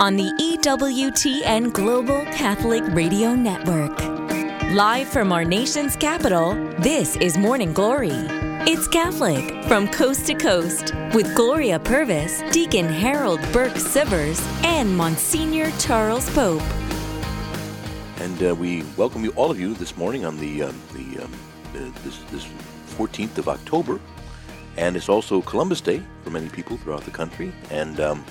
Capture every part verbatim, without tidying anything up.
on the E W T N Global Catholic Radio Network. Live from our nation's capital, this is Morning Glory. It's Catholic from coast to coast with Gloria Purvis, Deacon Harold Burke Sivers, and Monsignor Charles Pope. And uh, we welcome you, all of you, this morning on the um, the um, uh, this, this fourteenth of October, and it's also Columbus Day for many people throughout the country. And um,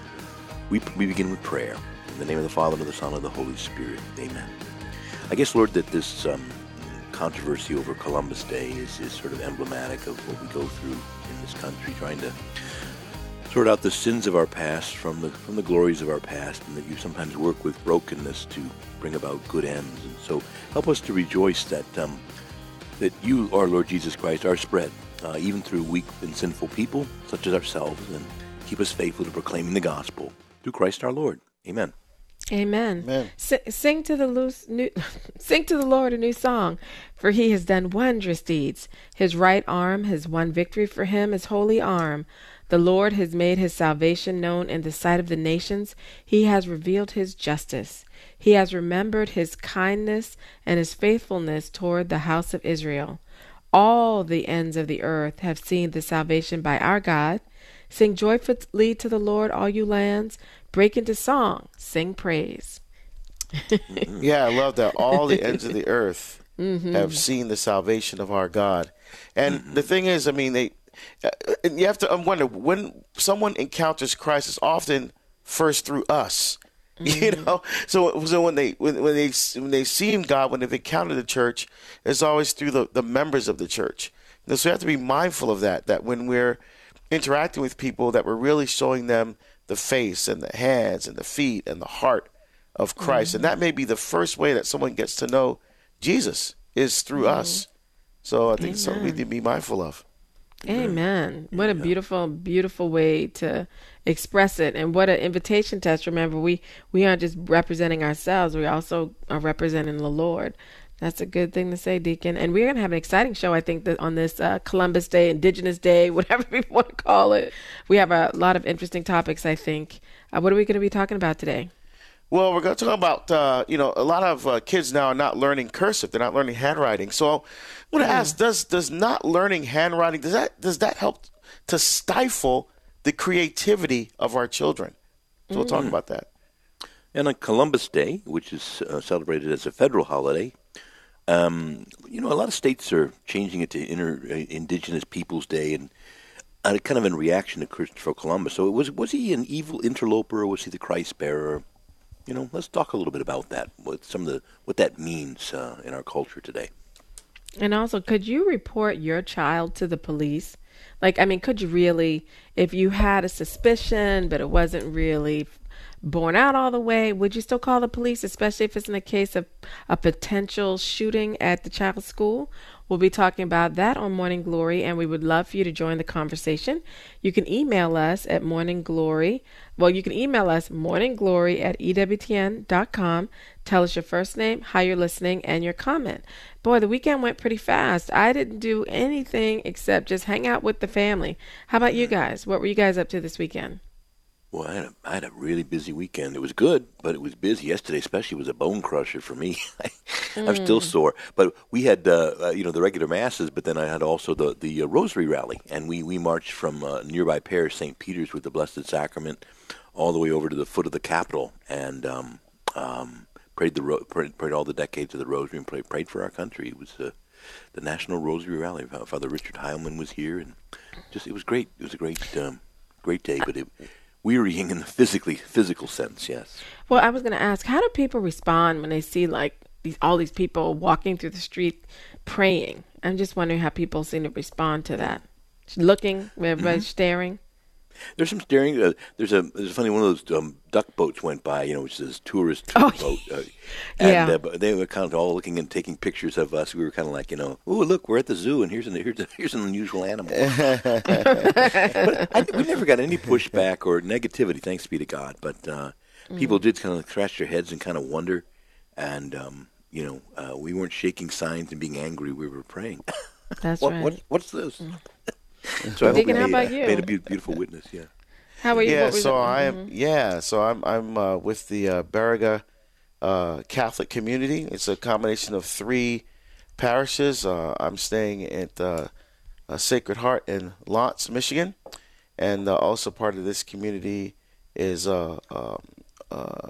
we we begin with prayer in the name of the Father and of the Son and of the Holy Spirit. Amen. I guess, Lord, that this um, controversy over Columbus Day is, is sort of emblematic of what we go through in this country, trying to sort out the sins of our past from the from the glories of our past, and that you sometimes work with brokenness to bring about good ends. And so help us to rejoice that um, that you, our Lord Jesus Christ, are spread, uh, even through weak and sinful people such as ourselves, and keep us faithful to proclaiming the gospel through Christ our Lord. Amen. Amen. Amen. S- sing to the loose, new, sing to the Lord a new song, for he has done wondrous deeds. His right arm has won victory for him, his holy arm. The Lord has made his salvation known in the sight of the nations. He has revealed his justice. He has remembered his kindness and his faithfulness toward the house of Israel. All the ends of the earth have seen the salvation by our God. Sing joyfully to the Lord, all you lands. Break into song. Sing praise. Yeah, I love that. All the ends of the earth mm-hmm. have seen the salvation of our God. And mm-hmm. the thing is, I mean, they, uh, and you have to wonder, when someone encounters Christ, it's often first through us. Mm-hmm. You know, so so when they when, when they when they see God, when they've encountered the church, it's always through the, the members of the church. And so we have to be mindful of that. That when we're interacting with people, that we're really showing them the face and the hands and the feet and the heart of Christ. Mm-hmm. And that may be the first way that someone gets to know Jesus is through mm-hmm. us. So I think it's something we need to be mindful of. Amen. What a beautiful, beautiful way to express it. And what an invitation to us. Remember, we, we aren't just representing ourselves. We also are representing the Lord. That's a good thing to say, Deacon. And we're going to have an exciting show, I think, that on this uh, Columbus Day, Indigenous Day, whatever people want to call it. We have a lot of interesting topics, I think. Uh, what are we going to be talking about today? Well, we're going to talk about, uh, you know, a lot of uh, kids now are not learning cursive. They're not learning handwriting. So I want to yeah. ask, does does not learning handwriting, does that does that help to stifle the creativity of our children? So mm. we'll talk about that. And on Columbus Day, which is uh, celebrated as a federal holiday, Um, you know, a lot of states are changing it to inter, uh, Indigenous Peoples Day, and uh, kind of in reaction to Christopher Columbus. So was was he an evil interloper, or was he the Christ bearer? You know, let's talk a little bit about that. What some of the what that means uh, in our culture today. And also, could you report your child to the police? Like, I mean, could you really, if you had a suspicion, but it wasn't really borne out all the way, would you still call the police, especially if it's in a case of a potential shooting at the child's school? We'll be talking about that on Morning Glory, and we would love for you to join the conversation. You can email us at Morning Glory. Well, you can email us morningglory at E W T N dot com. Tell us your first name, how you're listening, and your comment. Boy, the weekend went pretty fast. I didn't do anything except just hang out with the family. How about you guys? What were you guys up to this weekend? Well, I had, a, I had a really busy weekend. It was good, but it was busy. Yesterday especially was a bone crusher for me. I'm mm. still sore. But we had, uh, uh, you know, the regular masses, but then I had also the, the uh, Rosary Rally. And we, we marched from uh, nearby parish, Saint Peter's, with the Blessed Sacrament, all the way over to the foot of the Capitol. And um, um, prayed the ro- prayed, prayed all the decades of the Rosary and prayed, prayed for our country. It was uh, the National Rosary Rally. Father Richard Heilman was here. And just it was great. It was a great, um, great day, but it... wearying in the physically physical sense, yes. Well, I was going to ask, how do people respond when they see like these all these people walking through the street praying? I'm just wondering how people seem to respond to that. Looking, everybody's mm-hmm. staring. There's some staring. Uh, there's a there's a funny one of those um, duck boats went by, you know, which says tourist oh, boat. Uh, and yeah. uh, they were kind of all looking and taking pictures of us. We were kind of like, you know, oh, look, we're at the zoo, and here's an here's, a, here's an unusual animal. But I, we never got any pushback or negativity, thanks be to God. But uh, mm. people did kind of scratch their heads and kind of wonder. And, um, you know, uh, we weren't shaking signs and being angry. We were praying. That's what, right. What, what's this? Mm. So I Deacon, hope how we about made, you? made a beautiful witness, yeah. How are you? Yeah, What was so it? I am. Mhm. Yeah, so I'm I'm uh, with the uh, Baraga uh, Catholic community. It's a combination of three parishes. Uh, I'm staying at uh, uh, Sacred Heart in Lawrence, Michigan, and uh, also part of this community is uh, uh, uh,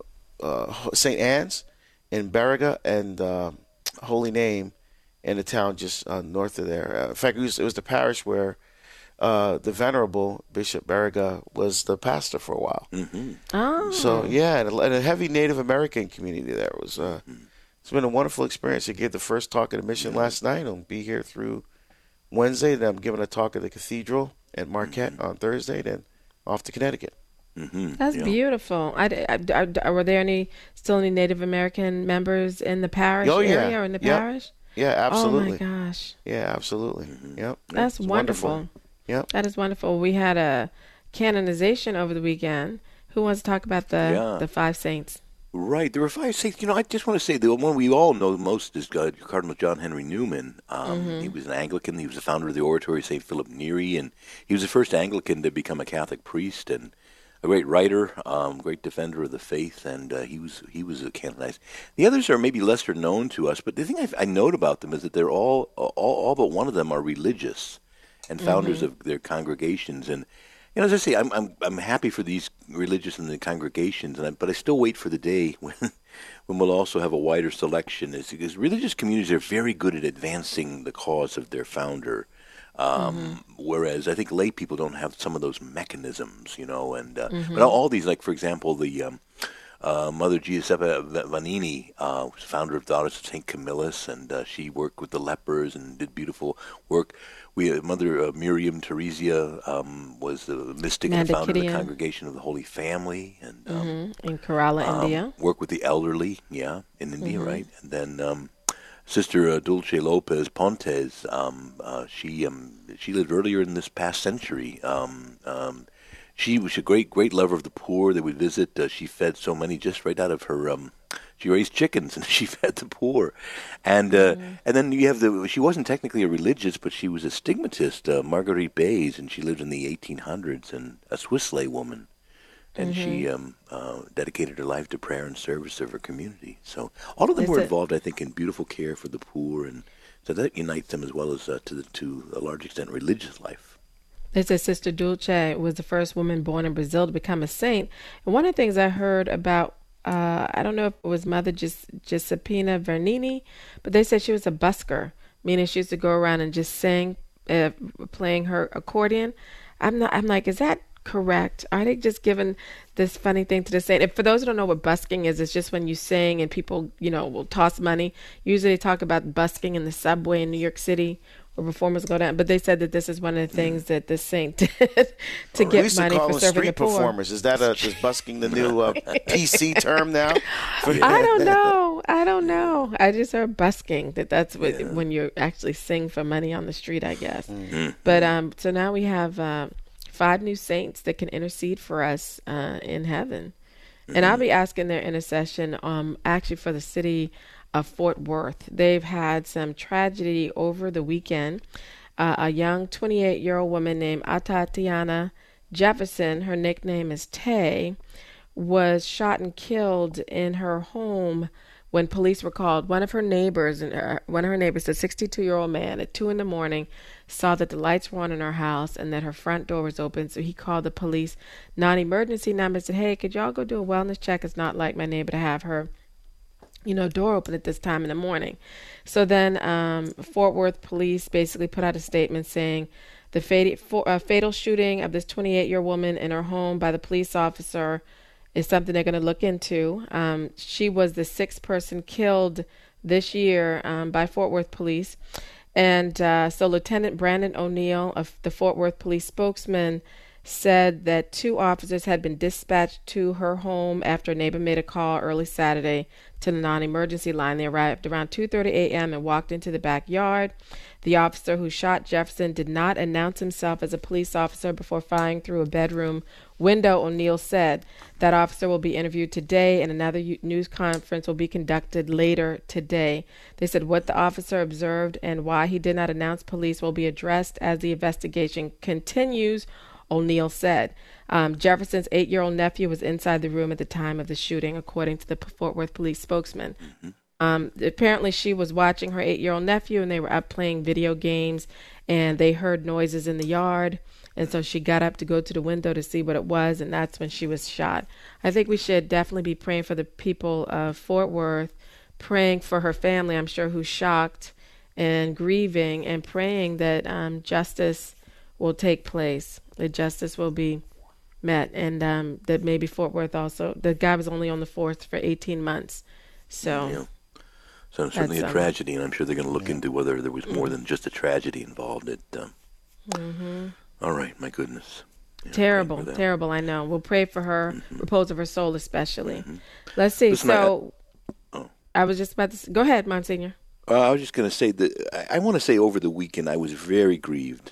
uh, Saint Anne's in Baraga and uh, Holy Name in the town just uh, north of there. Uh, in fact, it was, it was the parish where uh, the Venerable Bishop Baraga was the pastor for a while. Mm-hmm. Oh. So yeah, and a, and a heavy Native American community there. It was. Uh, it's been a wonderful experience. I gave the first talk at the mission last night. I'll be here through Wednesday. Then I'm giving a talk at the cathedral at Marquette mm-hmm. on Thursday. Then off to Connecticut. Mm-hmm. That's yeah. beautiful. I, I, I, were there any still any Native American members in the parish oh, yeah. area or in the yep. parish? Yeah, absolutely. Oh my gosh. Yeah, absolutely. Mm-hmm. Yep. That's it's wonderful. wonderful. Yep. That is wonderful. We had a canonization over the weekend. Who wants to talk about the Yeah. the five saints? Right. There were five saints. You know, I just want to say the one we all know most is uh, Cardinal John Henry Newman. Um, Mm-hmm. He was an Anglican. He was the founder of the Oratory of Saint Philip Neri, and he was the first Anglican to become a Catholic priest and a great writer, um, great defender of the faith, and uh, he was he was canonized. The others are maybe lesser known to us, but the thing I, I note about them is that they're all, all all but one of them are religious and founders Mm-hmm. of their congregations. And you know, as I say, I'm I'm I'm happy for these religious and the congregations, and I, but I still wait for the day when when we'll also have a wider selection. Is because religious communities are very good at advancing the cause of their founder. Um, mm-hmm. Whereas I think lay people don't have some of those mechanisms, you know, and uh, mm-hmm. but all, all these, like for example, the um, uh, Mother Giuseppe Vanini uh, was founder of Daughters of Saint Camillus, and uh, she worked with the lepers and did beautiful work. We uh, Mother uh, Miriam Teresia um, was the mystic and the founder of the Congregation of the Holy Family, and um, mm-hmm. in Kerala, um, India. Worked with the elderly, yeah, in India, mm-hmm. right, and then. Um, Sister uh, Dulce Lopez Pontes, um, uh, she um, she lived earlier in this past century. Um, um, she was a great great lover of the poor. They would visit. Uh, she fed so many just right out of her. Um, she raised chickens and she fed the poor, and uh, mm-hmm. and then you have the. She wasn't technically a religious, but she was a stigmatist, uh, Marguerite Bays, and she lived in the eighteen hundreds, and a Swiss lay woman. And mm-hmm. she um, uh, dedicated her life to prayer and service of her community. So all of them Is were it, involved, I think, in beautiful care for the poor, and so that unites them as well as uh, to the, to a large extent religious life. They said Sister Dulce was the first woman born in Brazil to become a saint. And one of the things I heard about, uh, I don't know if it was Mother Gis- Giuseppina Vernini, but they said she was a busker, meaning she used to go around and just sing, uh, playing her accordion. I'm not. I'm like, is that correct? Are they just giving this funny thing to the saint? And for those who don't know what busking is, it's just when you sing and people, you know, will toss money. Usually they talk about busking in the subway in New York City where performers go down. But they said that this is one of the things that the saint did to well, get money for serving street the poor. Performers. Is that a, is busking the new uh, P C term now? I don't know. I don't know. I just heard busking. That that's what, yeah. when you actually sing for money on the street, I guess. Mm-hmm. But um, so now we have. Uh, Five new saints that can intercede for us uh, in heaven. Mm-hmm. And I'll be asking their intercession um, actually for the city of Fort Worth. They've had some tragedy over the weekend. Uh, a young twenty-eight-year-old woman named Atatiana Jefferson, her nickname is Tay, was shot and killed in her home when police were called. One of her neighbors, and her, one of her neighbors, a sixty-two-year-old man, at two in the morning, saw that the lights were on in her house and that her front door was open. So he called the police non-emergency number and said, hey, could y'all go do a wellness check? It's not like my neighbor to have her, you know, door open at this time in the morning. So then um, Fort Worth police basically put out a statement saying the fatal, for, uh, fatal shooting of this twenty-eight-year-old woman in her home by the police officer is something they're going to look into. Um, she was the sixth person killed this year um, by Fort Worth police. And uh, so Lieutenant Brandon O'Neill, of the Fort Worth police spokesman, said that two officers had been dispatched to her home after a neighbor made a call early Saturday to the non-emergency line. They arrived around two thirty a.m. and walked into the backyard. The officer who shot Jefferson did not announce himself as a police officer before firing through a bedroom window, O'Neill said. That officer will be interviewed today, and another news conference will be conducted later today. They said what the officer observed and why he did not announce police will be addressed as the investigation continues. O'Neill said. Um, Jefferson's eight-year-old nephew was inside the room at the time of the shooting, according to the Fort Worth police spokesman. Mm-hmm. Um, apparently, she was watching her eight-year-old nephew, and they were up playing video games, and they heard noises in the yard. And so she got up to go to the window to see what it was, and that's when she was shot. I think we should definitely be praying for the people of Fort Worth, praying for her family, I'm sure, who's shocked and grieving, and praying that um, justice will take place, that justice will be met, and um, that maybe Fort Worth also, the guy was only on the force for eighteen months. So, yeah. So it's certainly a um, tragedy, and I'm sure they're going to look yeah. into whether there was more mm-hmm. than just a tragedy involved. It, um, mm-hmm. All right, my goodness. Yeah, terrible, terrible, I know. We'll pray for her, mm-hmm. repose of her soul especially. Mm-hmm. Let's see. Listen, so, I, oh. I was just about to, go ahead, Monsignor. Uh, I was just going to say that I, I want to say over the weekend I was very grieved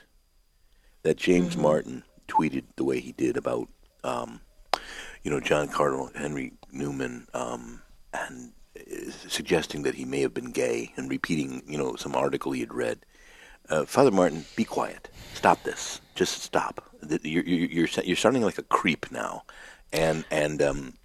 that James mm-hmm. Martin tweeted the way he did about, um, you know, John Cardinal Henry Newman, um, and uh, suggesting that he may have been gay and repeating, you know, some article he had read. Uh, Father Martin, be quiet. Stop this. Just stop. You're you're you're, you're sounding like a creep now, and and um,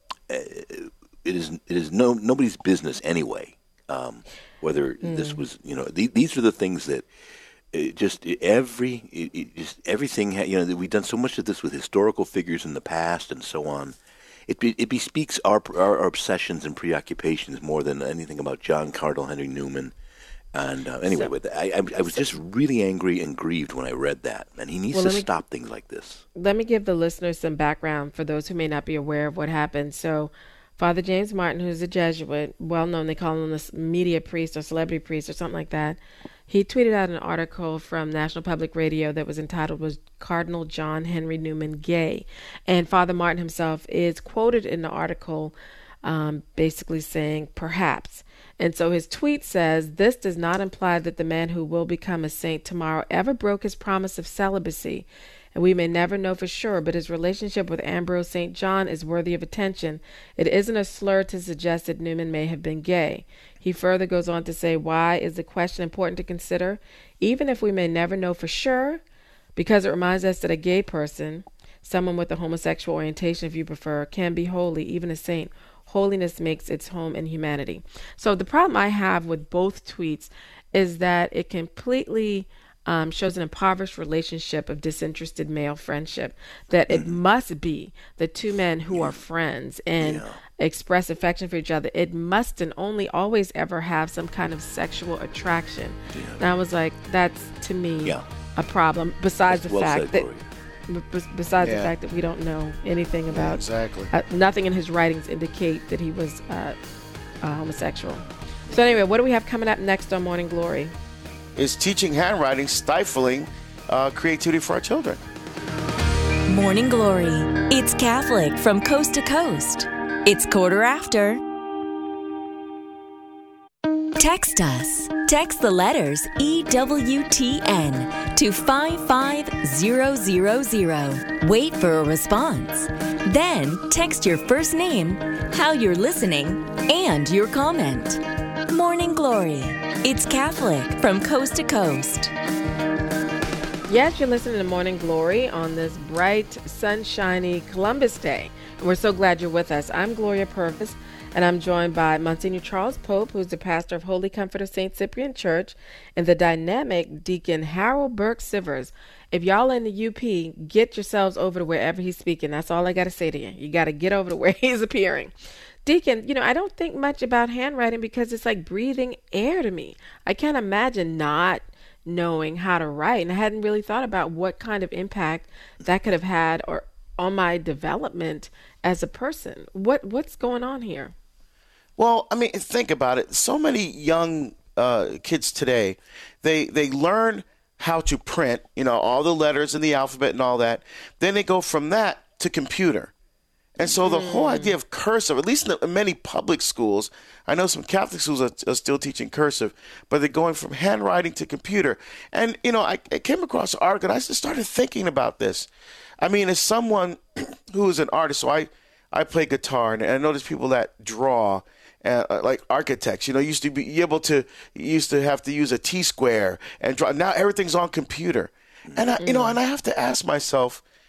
it is it is no nobody's business anyway. Um, whether mm. this was, you know, th- these are the things that it just every it, it just everything ha- you know, we've done so much of this with historical figures in the past and so on. It be, it bespeaks our, our our obsessions and preoccupations more than anything about John Cardinal Henry Newman. And uh, anyway, so, with that, I, I, I was just really angry and grieved when I read that. And he needs well, to me, stop things like this. Let me give the listeners some background for those who may not be aware of what happened. So Father James Martin, who's a Jesuit, well known, they call him the media priest or celebrity priest or something like that. He tweeted out an article from National Public Radio that was entitled, "Was Cardinal John Henry Newman Gay?" And Father Martin himself is quoted in the article um, basically saying, perhaps. And so his tweet says, "This does not imply that the man who will become a saint tomorrow ever broke his promise of celibacy, and we may never know for sure, but his relationship with Ambrose Saint John is worthy of attention. It isn't a slur to suggest that Newman may have been gay." He further goes on to say, "Why is the question important to consider? Even if we may never know for sure, because it reminds us that a gay person, someone with a homosexual orientation if you prefer, can be holy, even a saint. Holiness makes its home in humanity." So the problem I have with both tweets is that it completely um, shows an impoverished relationship of disinterested male friendship, that it must be the two men who are friends and yeah. express affection for each other. It must and only always ever have some kind of sexual attraction. Yeah. And I was like, that's to me yeah. a problem, besides that's the well fact said, that... Besides yeah. the fact that we don't know anything about, yeah, exactly, uh, nothing in his writings indicate that he was uh, uh, homosexual. So anyway, what do we have coming up next on Morning Glory? Is teaching handwriting stifling uh, creativity for our children? Morning Glory. It's Catholic from coast to coast. It's quarter after. Text us. Text the letters E W T N to five five zero zero zero. Wait for a response. Then text your first name, how you're listening, and your comment. Morning Glory. It's Catholic from coast to coast. Yes, you're listening to Morning Glory on this bright, sunshiny Columbus Day. And we're so glad you're with us. I'm Gloria Purvis, and I'm joined by Monsignor Charles Pope, who's the pastor of Holy Comfort of Saint Cyprian Church, and the dynamic Deacon Harold Burke Sivers. If y'all in the U P, get yourselves over to wherever he's speaking. That's all I got to say to you. You got to get over to where he's appearing. Deacon, you know, I don't think much about handwriting because it's like breathing air to me. I can't imagine not knowing how to write, and I hadn't really thought about what kind of impact that could have had or on my development as a person. What what's going on here? Well, I mean, think about it. So many young uh, kids today, they they learn how to print, you know, all the letters in the alphabet and all that. Then they go from that to computer. And so the mm. whole idea of cursive, at least in, the, in many public schools, I know some Catholic schools are, are still teaching cursive, but they're going from handwriting to computer. And, you know, I, I came across an article and I just started thinking about this. I mean, as someone who is an artist, so I, I play guitar, and I know there's people that draw, uh, like architects, you know, used to be able to, used to have to use a T-square and draw. Now everything's on computer. And, I, you know, and I have to ask myself,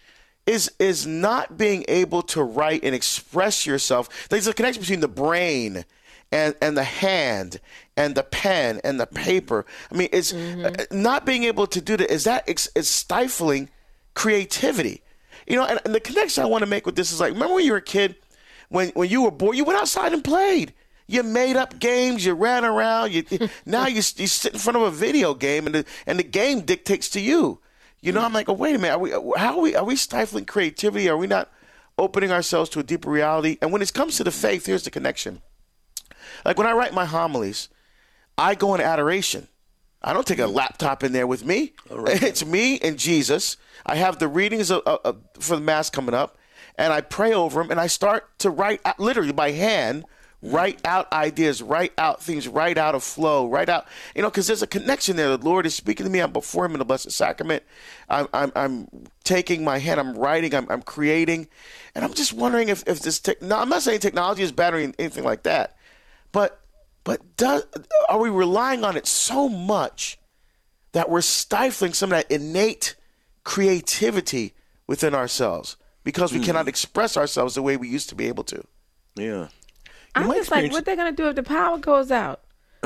is is not being able to write and express yourself. There's a connection between the brain and and the hand and the pen and the paper. I mean, it's mm-hmm. uh, not being able to do that. Is that it's, it's stifling creativity? You know, and, and the connection I want to make with this is like, remember when you were a kid, when when you were bored, you went outside and played. You made up games. You ran around. You now you, you sit in front of a video game, and the and the game dictates to you. You know, I'm like, oh, wait a minute. Are we, how are we, are we stifling creativity? Are we not opening ourselves to a deeper reality? And when it comes to the faith, here's the connection. Like when I write my homilies, I go in adoration. I don't take a laptop in there with me. Right. It's me and Jesus. I have the readings of, of, of, for the Mass coming up, and I pray over them, and I start to write out, literally by hand, write out ideas, write out things, write out a flow, write out, you know, because there's a connection there. The Lord is speaking to me. I'm before him in the Blessed Sacrament. I'm, I'm, I'm taking my hand. I'm writing. I'm, I'm creating. And I'm just wondering if, if this tech, no, I'm not saying technology is bad or anything like that, but, but does, are we relying on it so much that we're stifling some of that innate creativity within ourselves because we mm. cannot express ourselves the way we used to be able to? Yeah. I'm just experience... like, what they're going to do if the power goes out?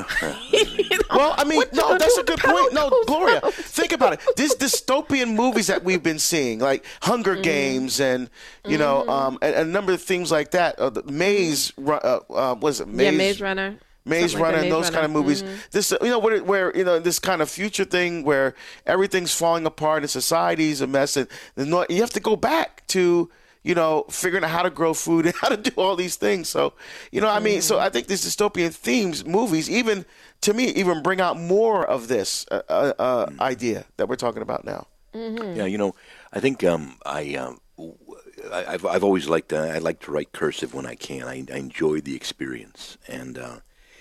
you know, well, I mean, no, that's a good point. No, Gloria, out? think about it. These dystopian movies that we've been seeing, like Hunger mm. Games and, you mm. know, um, and, and a number of things like that. Uh, the Maze, uh, uh, was it Maze? Yeah, Maze Runner. Maze Something Runner like Maze and those Runner. kind of movies. Mm-hmm. This, you know, where, where, you know, this kind of future thing where everything's falling apart and society's a mess. And the, you have to go back to, you know, figuring out how to grow food and how to do all these things. So, you know, I mean, mm. so I think these dystopian themes, movies, even to me, even bring out more of this uh, uh, mm. idea that we're talking about now. Mm-hmm. Yeah, you know, I think um, I, um, I, I've I've always liked uh, I like to write cursive when I can. I, I enjoy the experience, and uh,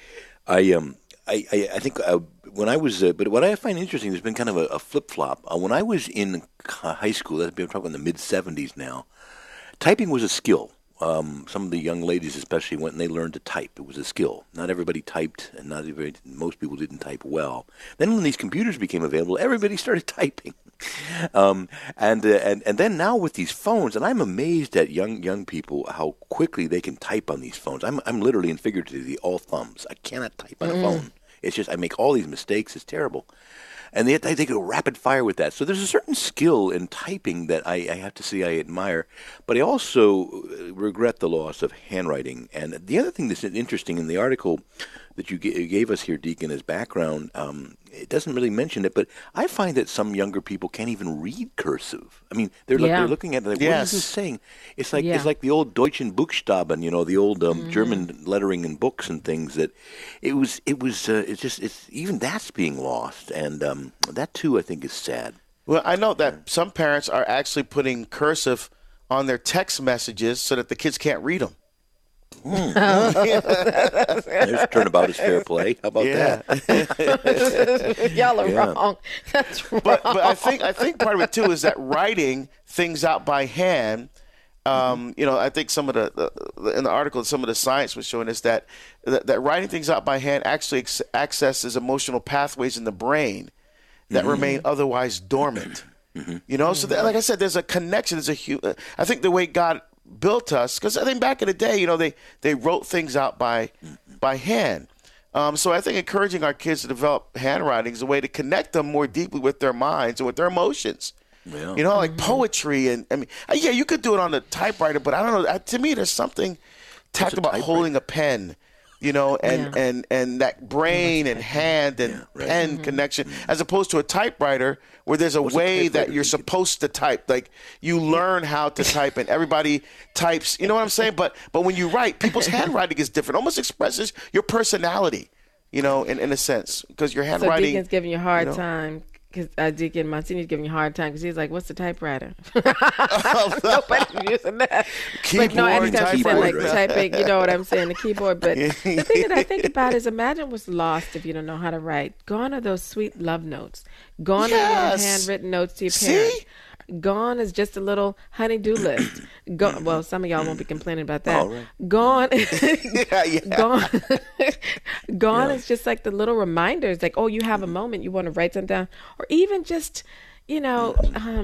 I um I I, I think uh, when I was, uh, but what I find interesting, there's been kind of a, a flip flop. Uh, when I was in high school, that's been talking in the mid seventies now. Typing was a skill. Um, some of the young ladies especially went and they learned to type. It was a skill. Not everybody typed, and not everybody, most people didn't type well. Then when these computers became available, everybody started typing. um, and, uh, and and then now with these phones, and I'm amazed at young young people how quickly they can type on these phones. I'm I'm literally and figuratively all thumbs. I cannot type on mm. a phone. It's just I make all these mistakes. It's terrible. And they, they go rapid fire with that. So there's a certain skill in typing that I, I have to say I admire. But I also regret the loss of handwriting. And the other thing that's interesting in the article that you g- gave us here, Deacon, as background, um, it doesn't really mention it, but I find that some younger people can't even read cursive. I mean, they're yeah. like, they're looking at it like, yes. what is this saying? It's like yeah. it's like the old Deutschen Buchstaben, you know, the old um, mm-hmm. German lettering in books and things. That it was, it was, uh, it's just, it's even that's being lost, and um, that too, I think, is sad. Well, I know that some parents are actually putting cursive on their text messages so that the kids can't read them. Mm. There's turnabout is fair play. How about yeah. that? Y'all are yeah. wrong. That's wrong. But, but I think I think part of it too is that writing things out by hand. Um, mm-hmm. You know, I think some of the, the in the article, some of the science was showing us that that, that writing things out by hand actually ex- accesses emotional pathways in the brain that mm-hmm. remain otherwise dormant. Mm-hmm. You know, mm-hmm. so that, like I said, there's a connection. There's a hu- I think the way God built us, because I think back in the day, you know, they, they wrote things out by by hand. Um, so I think encouraging our kids to develop handwriting is a way to connect them more deeply with their minds and with their emotions. Yeah. You know, like mm-hmm. poetry and I mean, yeah, you could do it on the typewriter, but I don't know. To me, there's something tactile about holding a pen. You know, and, yeah. and, and that brain and hand and yeah, right. pen mm-hmm. connection, as opposed to a typewriter where there's a What's way a that you're supposed to type. Like you learn how to type, and everybody types. You know what I'm saying? But but when you write, people's handwriting is different. Almost expresses your personality. You know, in, in a sense, because your handwriting. So Deacon's giving you a hard you know, time. Because uh, Deacon Monsignori's giving you a hard time because he's like, "What's the typewriter?" Nobody's using that. Keyboard, but no, anytime keyboard, like right? typing, you know what I'm saying, the keyboard. But the thing that I think about is, imagine what's lost if you don't know how to write. Gone are those sweet love notes. Gone yes. are your handwritten notes to your parents. See? Gone is just a little honey-do list. Go- well, some of y'all won't be complaining about that. All right. Gone, yeah, yeah. gone, gone yeah. is just like the little reminders. Like, oh, you have a moment, you want to write something down, or even just, you know, um,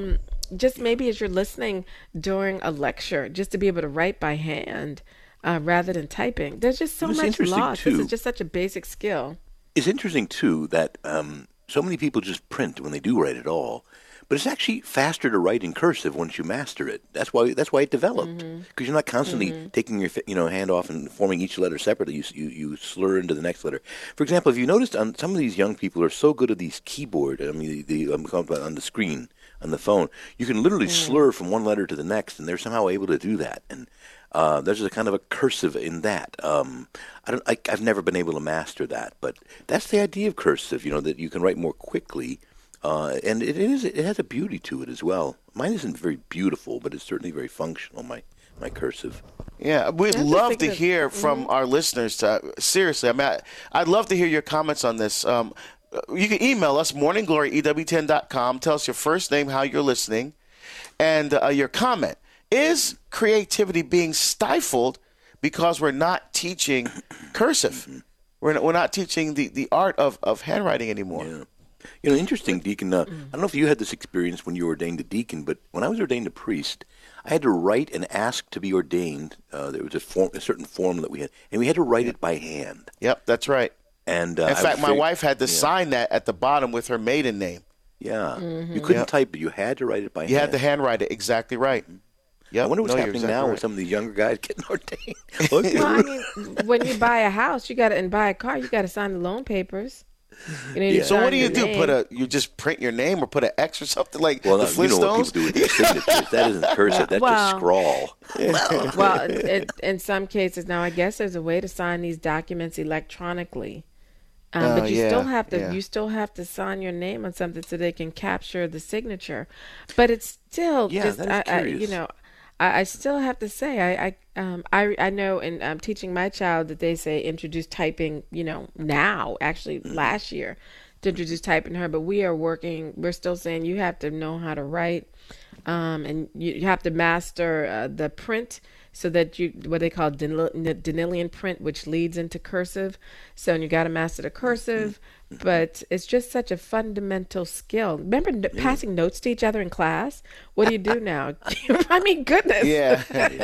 just maybe as you're listening during a lecture, just to be able to write by hand uh, rather than typing. There's just so It's much interesting, lost. too. This is just such a basic skill. It's interesting, too, that um, so many people just print when they do write at all. But it's actually faster to write in cursive once you master it. That's why that's why it developed. Because mm-hmm. you're not constantly mm-hmm. taking your you know hand off and forming each letter separately. You, you you slur into the next letter. For example, if you noticed, on some of these young people are so good at these keyboard. I mean, the, the I'm talking about on the screen on the phone. You can literally mm. slur from one letter to the next, and they're somehow able to do that. And uh, there's a kind of a cursive in that. Um, I don't. I, I've never been able to master that, but that's the idea of cursive. You know, that you can write more quickly. Uh, and it is it has a beauty to it as well. Mine isn't very beautiful, but it's certainly very functional, my, my cursive. Yeah, we'd That's love to of, hear from mm-hmm. our listeners. To, seriously, I mean, I, I'd love to hear your comments on this. Um, you can email us, morning glory at E W ten dot com. Tell us your first name, how you're listening, and uh, your comment. Is creativity being stifled because we're not teaching cursive? Mm-hmm. We're, not, we're not teaching the, the art of, of handwriting anymore. Yeah. You know, interesting, Deacon. Uh, I don't know if you had this experience when you were ordained a deacon, but when I was ordained a priest, I had to write and ask to be ordained. Uh, there was a, form, a certain form that we had, and we had to write it by hand. Yep, that's right. And uh, in fact, my fig- wife had to yeah. sign that at the bottom with her maiden name. Yeah, mm-hmm. you couldn't yep. type it; you had to write it by you hand. You had to handwrite it. Exactly right. Yep. I wonder what's no, happening exactly now right. with some of these younger guys getting ordained. Okay. Well, I mean, when you buy a house, you got to and buy a car, you got to sign the loan papers. You know, you yeah. So what do you do? name. Put a you just print your name or put an X or something like well, the no, Flintstones? You know what people do with their signatures. That isn't cursive. That's well, just scrawl. Well, well it, in some cases now, I guess there's a way to sign these documents electronically, um, uh, but you yeah, still have to yeah. you still have to sign your name on something so they can capture the signature. But it's still yeah, just that is I, I, curious. you know. I, I still have to say, I I, um, I I know in um, teaching my child that they say introduce typing, you know, now, actually mm-hmm. last year, to introduce typing her, but we are working, we're still saying you have to know how to write, um, and you, you have to master uh, the print so that you, what they call Danilian print, which leads into cursive. So you got to master the cursive, mm-hmm. but it's just such a fundamental skill. Remember n- yeah. passing notes to each other in class? What do you do now? I mean, goodness. Yeah.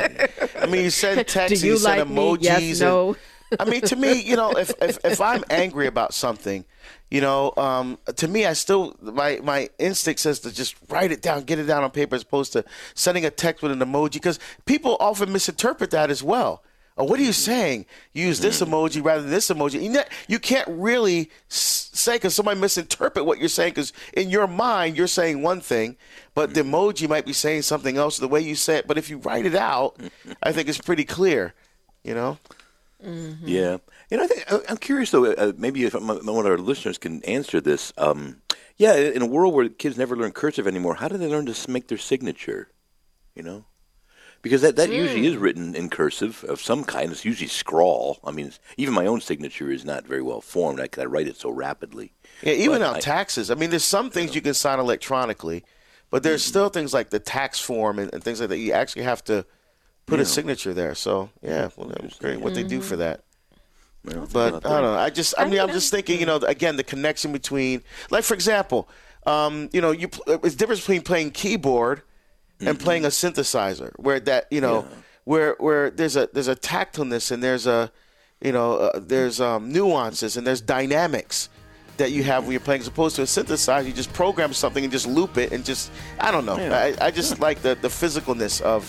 I mean, you send texts, do you, you send like emojis. Me? Yes, no. And, I mean, to me, you know, if, if, if I'm angry about something, you know, um, to me, I still, my, my instinct says to just write it down, get it down on paper as opposed to sending a text with an emoji, because people often misinterpret that as well. Oh, what are you saying? You use this emoji rather than this emoji. You, ne- you can't really s- say because somebody misinterpret what you're saying, because in your mind, you're saying one thing, but the emoji might be saying something else the way you say it. But if you write it out, I think it's pretty clear, you know? Mm-hmm. Yeah. And I think, I'm curious, though, uh, maybe if one of our listeners can answer this. Um, yeah, in a world where kids never learn cursive anymore, how do they learn to make their signature, you know? Because that, that mm. usually is written in cursive of some kind. It's usually scrawl. I mean, it's, even my own signature is not very well formed. I, I write it so rapidly. Yeah, even but on I, taxes. I mean, there's some things you, know. you can sign electronically, but there's mm-hmm. still things like the tax form and, and things like that. You actually have to put yeah. a signature there. So, yeah, well, that's great what mm-hmm. they do for that. Yeah, but I don't know. I just, I mean, I'm just thinking, you know, again, the connection between, like, for example, um, you know, you it's the difference between playing keyboard and mm-hmm. playing a synthesizer, where that, you know, yeah. where where there's a there's a tactfulness and there's a, you know, uh, there's um, nuances and there's dynamics that you have when you're playing, as opposed to a synthesizer. You just program something and just loop it and just, I don't know. Yeah. I, I just yeah. like the the physicalness of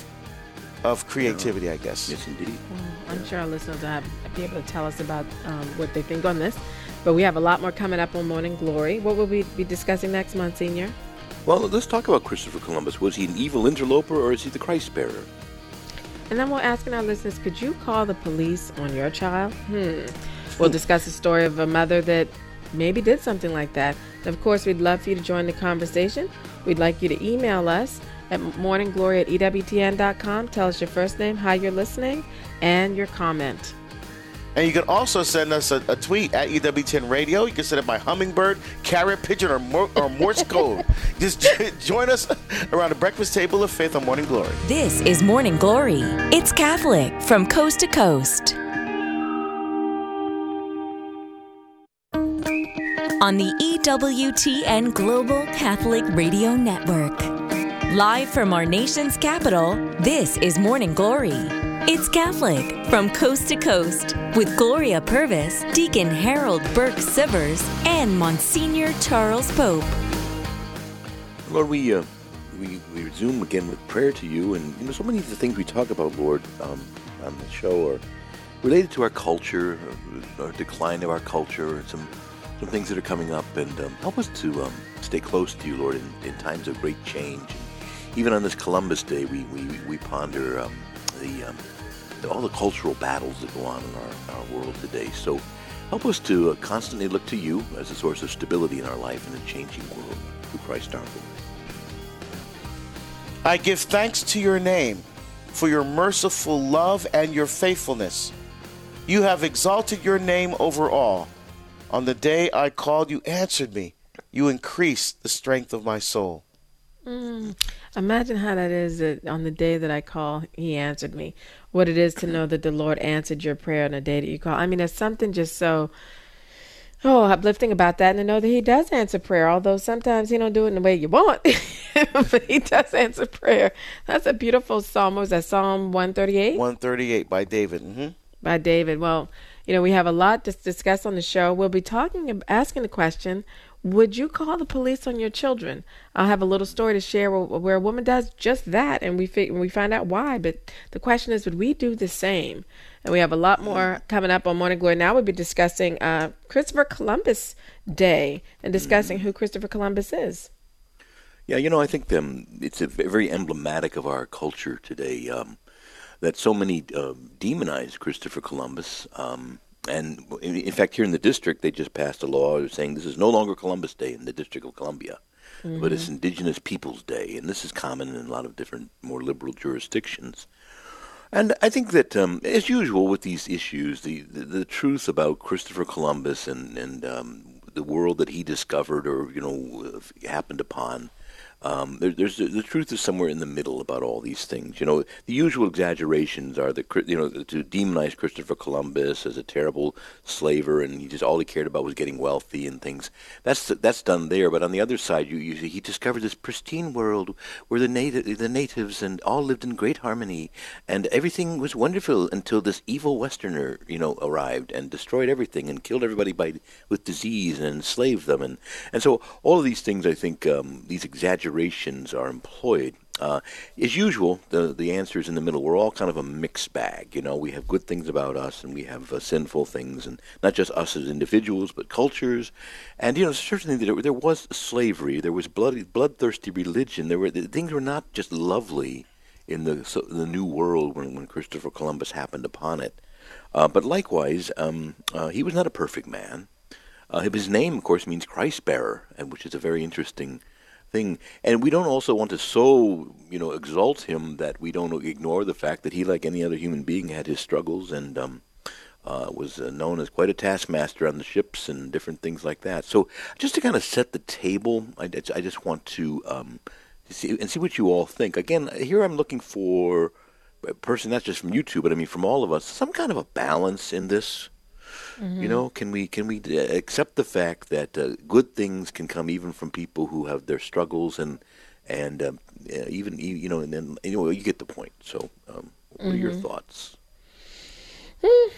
of creativity, yeah. I guess. Yes, indeed. Mm, I'm sure our listeners will have, be able to tell us about um, what they think on this. But we have a lot more coming up on Morning Glory. What will we be discussing next month, Senior? Well, let's talk about Christopher Columbus. Was he an evil interloper, or is he the Christ bearer? And then we're asking our listeners, could you call the police on your child? Hmm. We'll discuss the story of a mother that maybe did something like that. And of course, we'd love for you to join the conversation. We'd like you to email us at morningglory at E W T N dot com. Tell us your first name, how you're listening, and your comment. And you can also send us a, a tweet at E W ten Radio. You can send it by Hummingbird, Carrier Pigeon, or, Mor- or Morse code. Just j- join us around the breakfast table of faith on Morning Glory. This is Morning Glory. It's Catholic from coast to coast. On the E W T N Global Catholic Radio Network. Live from our nation's capital, this is Morning Glory. It's Catholic from coast to coast with Gloria Purvis, Deacon Harold Burke Sivers, and Monsignor Charles Pope. Lord, we uh, we we resume again with prayer to you, and you know so many of the things we talk about, Lord, um, on the show are related to our culture, or decline of our culture, and some some things that are coming up, and um, help us to um, stay close to you, Lord, in, in times of great change. And even on this Columbus Day, we we, we ponder um, the, um, the all the cultural battles that go on in our, our world today. So help us to uh, constantly look to you as a source of stability in our life in a changing world, through Christ our Lord. I give thanks to your name for your merciful love and your faithfulness. You have exalted your name over all. On the day I called, you answered me. You increased the strength of my soul. Mm. Imagine how that is that on the day that I call, he answered me. What it is to know that the Lord answered your prayer on the day that you call. I mean, there's something just so oh uplifting about that, and to know that he does answer prayer, although sometimes he don't do it in the way you want, but he does answer prayer. That's a beautiful psalm. What was that, Psalm one thirty-eight? one thirty-eight by David. Mm-hmm. By David. Well, you know, we have a lot to discuss on the show. We'll be talking, asking the question, would you call the police on your children? I'll have a little story to share where, where a woman does just that, and we fi- we find out why. But the question is, would we do the same? And we have a lot more coming up on Morning Glory. Now we'll be discussing uh, Christopher Columbus Day and discussing who Christopher Columbus is. Yeah, you know, I think um, it's a very emblematic of our culture today um, that so many uh, demonize Christopher Columbus. Um, and in, in fact, here in the district, they just passed a law saying this is no longer Columbus Day in the District of Columbia, mm-hmm. but it's Indigenous Peoples Day. And this is common in a lot of different, more liberal jurisdictions. And I think that, um, as usual with these issues, the, the, the truth about Christopher Columbus and, and um, the world that he discovered or, you know, happened upon, Um, there, there's the truth is somewhere in the middle about all these things. You know, the usual exaggerations are the you know to demonize Christopher Columbus as a terrible slaver, and he just all he cared about was getting wealthy and things. That's that's done there. But on the other side, you, you he discovered this pristine world where the native the natives and all lived in great harmony, and everything was wonderful until this evil Westerner you know arrived and destroyed everything and killed everybody by with disease and enslaved them, and and so all of these things I think um, these exaggerations. are employed. Uh, as usual, the the answer is in the middle. We're all kind of a mixed bag. You know, we have good things about us, and we have uh, sinful things, and not just us as individuals, but cultures. And you know, certainly there, there was slavery, there was bloody, bloodthirsty religion. There were the, things were not just lovely in the so, the New World when when Christopher Columbus happened upon it. Uh, but likewise, um, uh, he was not a perfect man. Uh, his name, of course, means Christ bearer, and which is a very interesting thing. And we don't also want to so, you know, exalt him that we don't ignore the fact that he, like any other human being, had his struggles and um, uh, was uh, known as quite a taskmaster on the ships and different things like that. So just to kind of set the table, I, I just want to um, see and see what you all think. Again, here I'm looking for a person, not just from you two, but I mean from all of us, some kind of a balance in this. Mm-hmm. You know, can we can we accept the fact that uh, good things can come even from people who have their struggles and and um, even you know and then you know you get the point. So, um, what mm-hmm. are your thoughts? Hmm.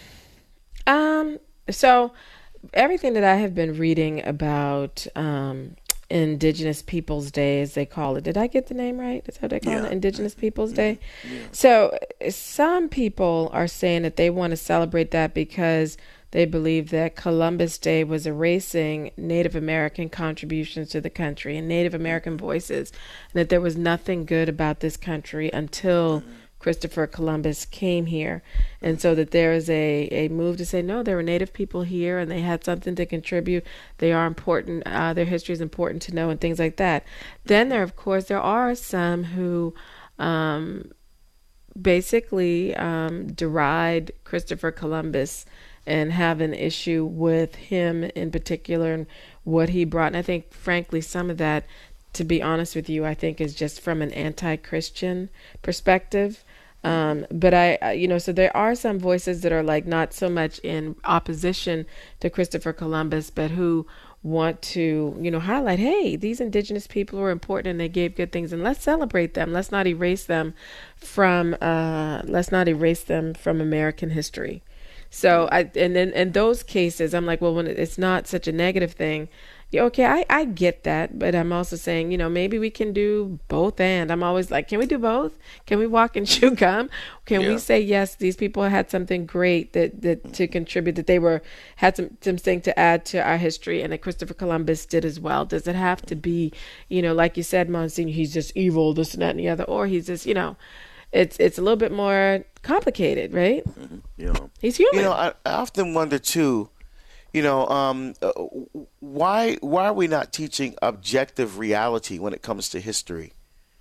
Um. So, everything that I have been reading about um, Indigenous Peoples Day, as they call it. Did I get the name right? Is that what they call yeah. it? Indigenous Peoples Day. Yeah. So, some people are saying that they want to celebrate that because they believe that Columbus Day was erasing Native American contributions to the country and Native American voices, and that there was nothing good about this country until Christopher Columbus came here. And so that there is a, a move to say, no, there were Native people here and they had something to contribute. They are important. Uh, their history is important to know and things like that. Then there, of course, there are some who um, basically um, deride Christopher Columbus and have an issue with him in particular and what he brought. And I think, frankly, some of that, to be honest with you, I think is just from an anti-Christian perspective. Um, but I, you know, so there are some voices that are like not so much in opposition to Christopher Columbus, but who want to, you know, highlight, hey, these indigenous people were important and they gave good things, and let's celebrate them. Let's not erase them from, uh, let's not erase them from American history. So I, and then in those cases, I'm like, well, when it's not such a negative thing, yeah, okay, I, I get that, but I'm also saying, you know, maybe we can do both. And I'm always like, can we do both? Can we walk and chew gum? Can Yeah. we say, yes, these people had something great that, that to contribute, that they were, had some, something to add to our history, and that Christopher Columbus did as well? Does it have to be, you know, like you said, Monsignor, he's just evil, this and that and the other, or he's just, you know, it's, it's a little bit more complicated, right? Mm-hmm. Yeah. He's human. You know, I, I often wonder too, you know, um, uh, why why are we not teaching objective reality when it comes to history?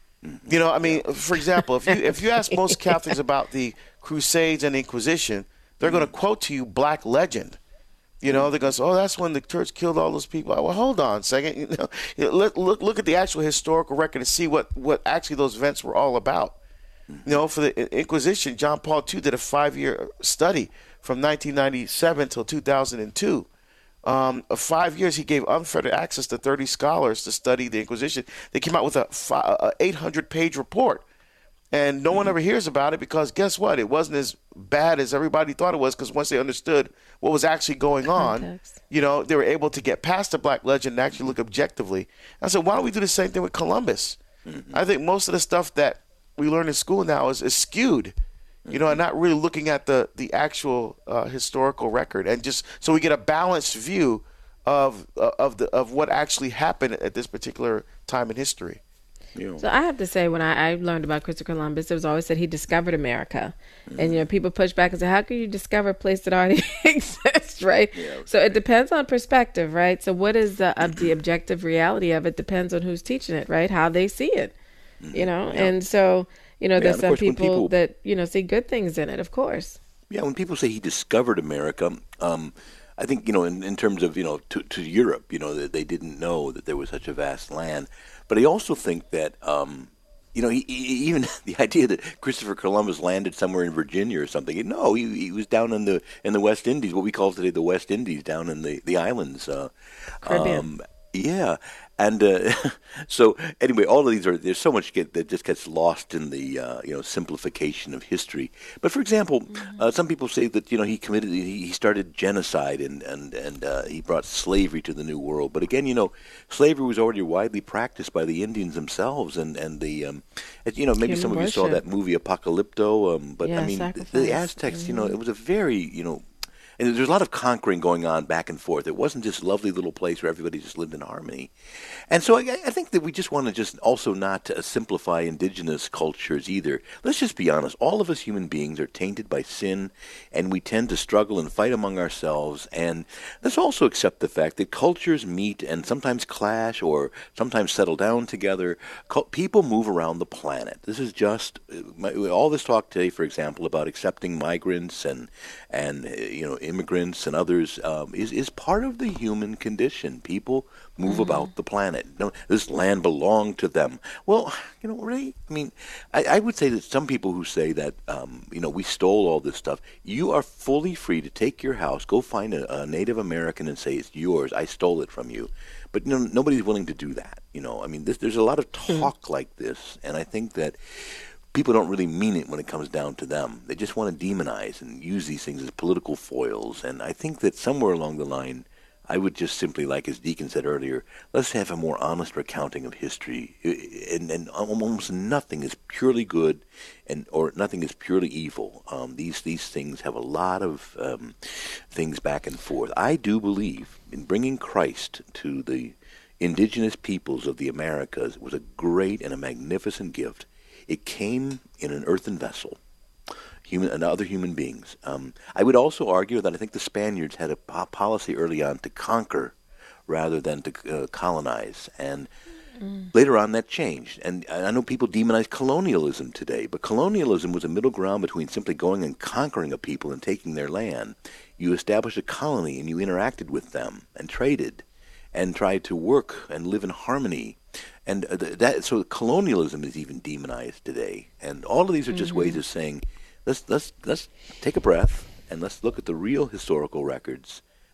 You know, I mean, for example, if you if you ask most Catholics about the Crusades and Inquisition, they're going to quote to you black legend. You know, they're going to say, "Oh, that's when the church killed all those people." Well, hold on a second. You know, you know, look look look at the actual historical record and see what what actually those events were all about. You know, for the Inquisition, John Paul the Second did a five-year study from nineteen ninety-seven till two thousand two. Um, of five years, he gave unfettered access to thirty scholars to study the Inquisition. They came out with a eight hundred page report, and no one ever hears about it because guess what? It wasn't as bad as everybody thought it was, because once they understood what was actually going on, Context. you know, they were able to get past the black legend and actually look objectively. I said, why don't we do the same thing with Columbus? Mm-hmm. I think most of the stuff that we learn in school now is, is skewed, you know, and not really looking at the, the actual uh, historical record, and just so we get a balanced view of uh, of the of what actually happened at this particular time in history. Yeah. So I have to say, when I, I learned about Christopher Columbus, it was always said he discovered America. Mm-hmm. And, you know, people push back and say, how can you discover a place that already exists, right? Yeah, so it depends on perspective, right? So what is the, uh, the objective reality of it depends on who's teaching it, right? How they see it, mm-hmm. you know? Yeah. And so, you know, yeah, there's some course, people, people that, you know, see good things in it, of course. Yeah, when people say he discovered America, um, I think, you know, in, in terms of, you know, to, to Europe, you know, that they didn't know that there was such a vast land. But I also think that, um, you know, he, he, even the idea that Christopher Columbus landed somewhere in Virginia or something, no, he, he was down in the in the West Indies, what we call today the West Indies, down in the, the islands. Uh, Caribbean. Um, yeah. And uh, so, anyway, all of these are, there's so much get, that just gets lost in the, uh, you know, simplification of history. But, for example, mm-hmm. uh, some people say that, you know, he committed, he, he started genocide and, and, and uh, he brought slavery to the New World. But, again, you know, slavery was already widely practiced by the Indians themselves. And, and the, um, you know, maybe Human some of worship. you saw that movie Apocalypto. Um, but, Yeah, I mean, the, sacrifice. the Aztecs, Mm-hmm. you know, it was a very, you know, and there's a lot of conquering going on back and forth. It wasn't just a lovely little place where everybody just lived in harmony. And so I, I think that we just want to just also not uh, simplify indigenous cultures either. Let's just be honest. All of us human beings are tainted by sin, and we tend to struggle and fight among ourselves. And let's also accept the fact that cultures meet and sometimes clash or sometimes settle down together. Cul- people move around the planet. This is just uh, my, all this talk today, for example, about accepting migrants and, and uh, you know, immigrants and others um, is, is part of the human condition. People move mm-hmm. about the planet. No, this land belonged to them. Well, you know, really, I mean, I, I would say that some people who say that, um, you know, we stole all this stuff, you are fully free to take your house, go find a, a Native American and say, it's yours, I stole it from you. But you know, nobody's willing to do that. You know, I mean, this, there's a lot of talk mm-hmm. like this, and I think that people don't really mean it when it comes down to them. They just want to demonize and use these things as political foils. And I think that somewhere along the line, I would just simply, like as Deacon said earlier, let's have a more honest recounting of history. And, and almost nothing is purely good, and or nothing is purely evil. Um, these these things have a lot of um, things back and forth. I do believe in bringing Christ to the indigenous peoples of the Americas. It was a great and a magnificent gift. It came in an earthen vessel, human and other human beings. Um, I would also argue that I think the Spaniards had a po- policy early on to conquer rather than to uh, colonize. And mm. later on that changed. And I know people demonize colonialism today, but colonialism was a middle ground between simply going and conquering a people and taking their land. You established a colony and you interacted with them and traded and tried to work and live in harmony. And uh, that so colonialism is even demonized today. And all of these are just mm-hmm. ways of saying, let's let's let's take a breath and let's look at the real historical records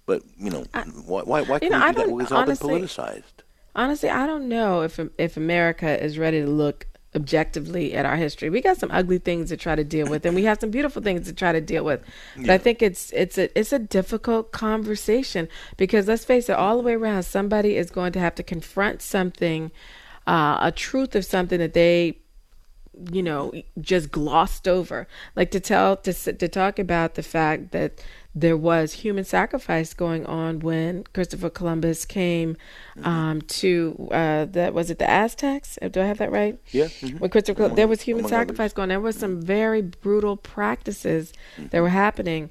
But, you know, I, why, why, why can't know, we I do that? don't- It's all honestly- been politicized. Honestly, I don't know if if America is ready to look objectively at our history. We got some ugly things to try to deal with, and we have some beautiful things to try to deal with. But Yeah. I think it's it's a it's a difficult conversation because let's face it, all the way around, somebody is going to have to confront something, uh, a truth of something that they, you know, just glossed over. Like to tell to s- to talk about the fact that there was human sacrifice going on when Christopher Columbus came um, to uh, that was it the Aztecs? Do I have that right? Yeah. mhm. When Christopher, Col- Among- there was human among sacrifice others. going on. There was some very brutal practices that were happening.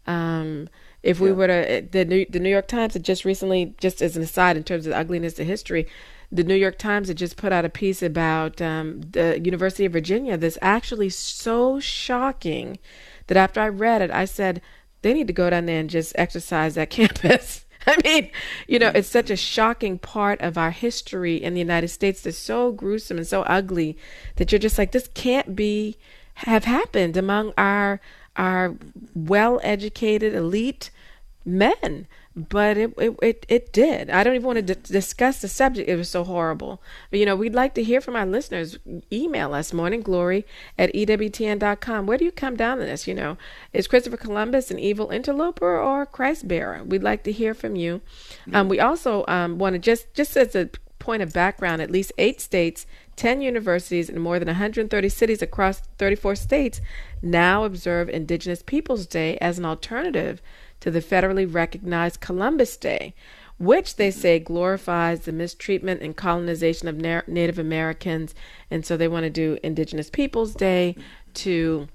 Um, if we Yeah. were to, the New, the New York Times had just recently, just as an aside in terms of the ugliness of history, the New York Times had just put out a piece about um, the University of Virginia that's actually so shocking that after I read it, I said, they need to go down there and just exercise that campus. I mean, you know, it's such a shocking part of our history in the United States that's so gruesome and so ugly that you're just like, this can't be, have happened among our, our well-educated elite men. But it, it it it did. I don't even want to d- discuss the subject. It was so horrible. But, you know, we'd like to hear from our listeners. Email us, morningglory at E W T N dot com. Where do you come down on this? You know, is Christopher Columbus an evil interloper or a Christ bearer? We'd like to hear from you. Um, we also um, want to just, just as a point of background, at least eight states, ten universities, and more than one hundred thirty cities across thirty-four states now observe Indigenous Peoples Day as an alternative to the federally recognized Columbus Day, which they say glorifies the mistreatment and colonization of Na- Native Americans. And so they want to do Indigenous Peoples Day to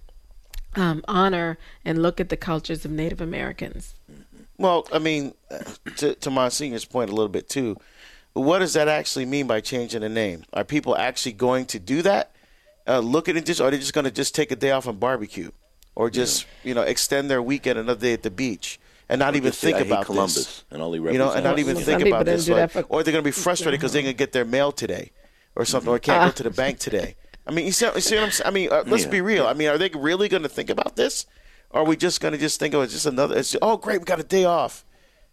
um, honor and look at the cultures of Native Americans. Well, I mean, uh, to, to Monsignor's point a little bit too, what does that actually mean by changing the name? Are people actually going to do that? Uh, look at it just, or are they just going to just take a day off and barbecue? Or just, yeah. you know, extend their weekend another day at the beach and not or even think say, about Columbus, this. And all he you know, and not even Some think about this. Like, for- or they're going to be frustrated because they're going to get their mail today or something, or can't uh. go to the bank today. I mean, you see, you see what I'm saying? I mean, uh, let's yeah. be real. I mean, are they really going to think about this? Or are we just going to just think, oh, it's just another, it's just, oh, great, we got a day off.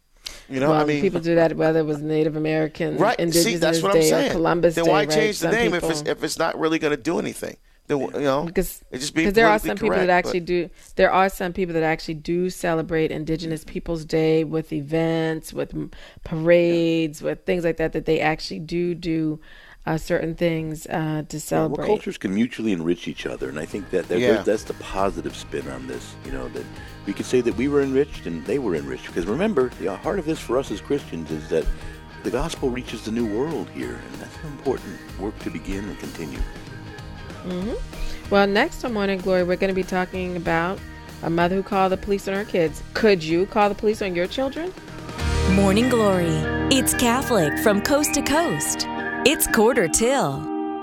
You know, well, I mean, people do that whether it was Native American, right? Indigenous See, that's what Day I'm saying. or Columbus then Day. why right? change the Some name people, if it's if it's not really going to do anything? Then, you know, because it just be because there are politically some people correct, that actually but- do. There are some people that actually do celebrate Indigenous Peoples Day with events, with m- parades, with things like that. That they actually do do uh, certain things uh, to Yeah, celebrate. well, cultures can mutually enrich each other, and I think that, that Yeah. that's the positive spin on this. You know, that we could say that we were enriched and they were enriched. Because remember, the heart of this for us as Christians is that the gospel reaches the new world here, and that's an important work to begin and continue. hmm Well, next on Morning Glory, we're going to be talking about a mother who called the police on her kids. Could you call the police on your children? Morning Glory. It's Catholic from coast to coast. It's Quarter Till.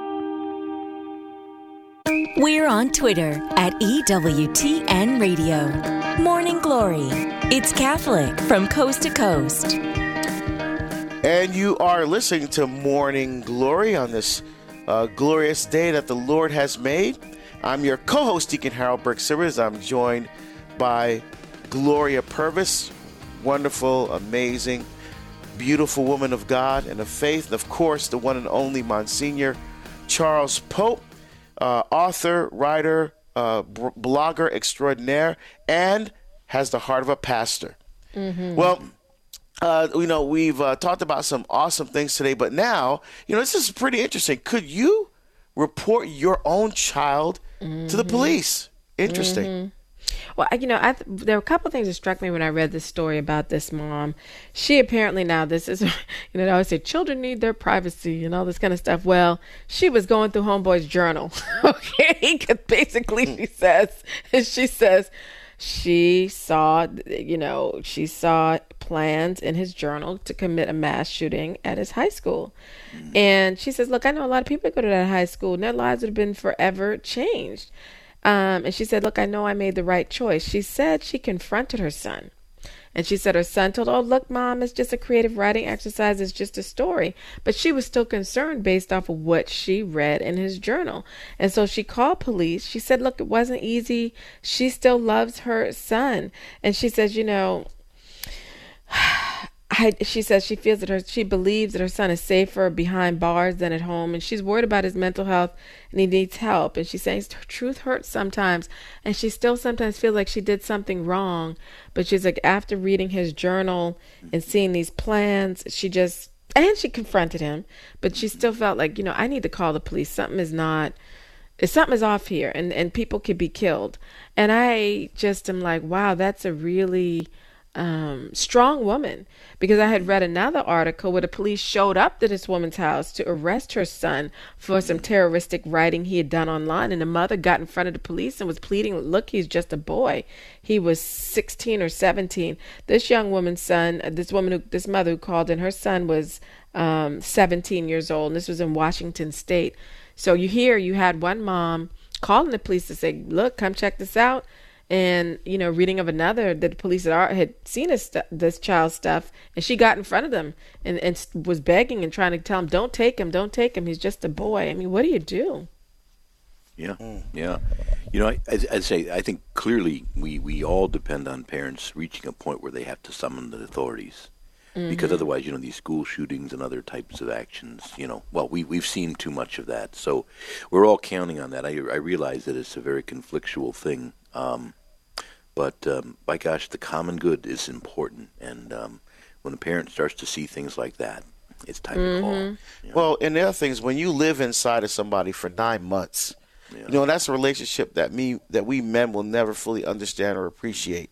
We're on Twitter at E W T N Radio. Morning Glory. It's Catholic from coast to coast. And you are listening to Morning Glory on this uh, glorious day that the Lord has made. I'm your co-host, Deacon Harold Burke Sivers. I'm joined by Gloria Purvis, wonderful, amazing, beautiful woman of God and of faith. And of course, the one and only Monsignor Charles Pope, uh, author, writer, uh, b- blogger extraordinaire, and has the heart of a pastor. Mm-hmm. Well, Uh, you know, we've uh, talked about some awesome things today, but now, you know, this is pretty interesting. Could you report your own child mm-hmm. to the police? Interesting. Mm-hmm. Well, you know, I th- there were a couple of things that struck me when I read this story about this mom. She apparently now, this is, you know, they always say children need their privacy and all this kind of stuff. Well, she was going through Homeboy's journal. Okay, because basically she says, she says, she saw, you know, she saw plans in his journal to commit a mass shooting at his high school. Mm. And she says, look, I know a lot of people that go to that high school and their lives would have been forever changed. Um, and she said, look, I know I made the right choice. She said she confronted her son. And she said her son told, oh, look, Mom, it's just a creative writing exercise. It's just a story. But she was still concerned based off of what she read in his journal. And so she called police. She said, look, it wasn't easy. She still loves her son. And she says, you know, I, she says she feels that her, she believes that her son is safer behind bars than at home, and she's worried about his mental health and he needs help. And she's saying truth hurts sometimes, and she still sometimes feels like she did something wrong. But she's like, after reading his journal and seeing these plans, she just, and she confronted him, but she still felt like, you know, I need to call the police. Something is not, something is off here, and, and people could be killed. And I just am like, wow, that's a really Um, strong woman, because I had read another article where the police showed up to this woman's house to arrest her son for some terroristic writing he had done online, and the mother got in front of the police and was pleading, look, he's just a boy. He was sixteen or seventeen. This young woman's son, this woman, who, this mother who called in, her son was um, seventeen years old, and this was in Washington State. So you hear, you had one mom calling the police to say, look, come check this out. And, you know, reading of another that the police had, had seen this, this child's stuff, and she got in front of them and, and was begging and trying to tell him, don't take him, don't take him. He's just a boy. I mean, what do you do? Yeah, yeah. You know, I, I'd, I'd say I think clearly we, we all depend on parents reaching a point where they have to summon the authorities. Mm-hmm. Because otherwise, you know, these school shootings and other types of actions, you know, well, we, we've seen too much of that. So we're all counting on that. I, I realize that it's a very conflictual thing. Um, but um, by gosh, the common good is important, and um, when a parent starts to see things like that, it's time mm-hmm. to call. You know? Well, and the other thing is, when you live inside of somebody for nine months, yeah. you know, that's a relationship that me that we men will never fully understand or appreciate.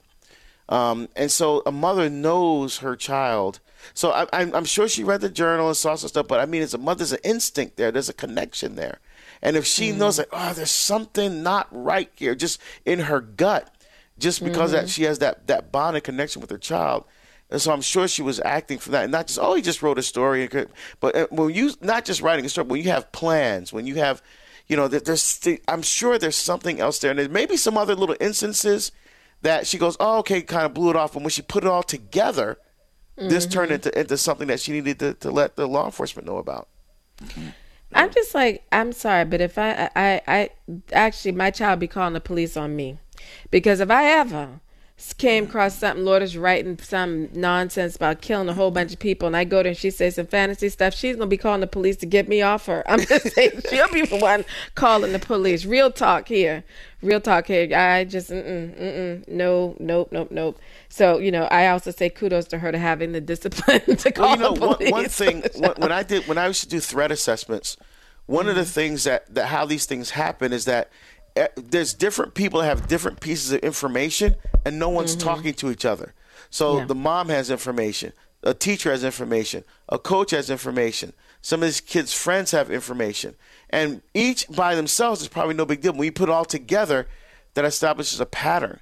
Um, and so a mother knows her child. So I, I'm, I'm sure she read the journal and saw some stuff, but I mean, as a mother, there's an instinct there. There's a connection there. And if she mm-hmm. knows that, oh, there's something not right here, just in her gut, just because mm-hmm. that she has that, that bond and connection with her child. And so I'm sure she was acting for that. And not just, oh, he just wrote a story. But when you, not just writing a story, when you have plans, when you have, you know, there's, I'm sure there's something else there. And there may be some other little instances that she goes, oh, okay, kind of blew it off. And when she put it all together, mm-hmm. this turned into, into something that she needed to, to let the law enforcement know about. Mm-hmm. I'm just like, I'm sorry, but if I, I, I, actually, my child be calling the police on me. Because if I ever came across something, Lord is writing some nonsense about killing a whole bunch of people, and I go there and she says some fantasy stuff, she's going to be calling the police to get me off her. I'm just saying, she'll be the one calling the police. Real talk here. Real talk here. I just, mm-mm, mm-mm, no, nope, nope, nope. So, you know, I also say kudos to her to having the discipline to call well, you know, the police. One, one thing, when I did, when I used to do threat assessments, one mm-hmm. of the things that, that how these things happen is that there's different people that have different pieces of information, and no one's mm-hmm. talking to each other. So yeah. the mom has information, a teacher has information, a coach has information, some of these kids' friends have information, and each by themselves is probably no big deal. When you put it all together, that establishes a pattern.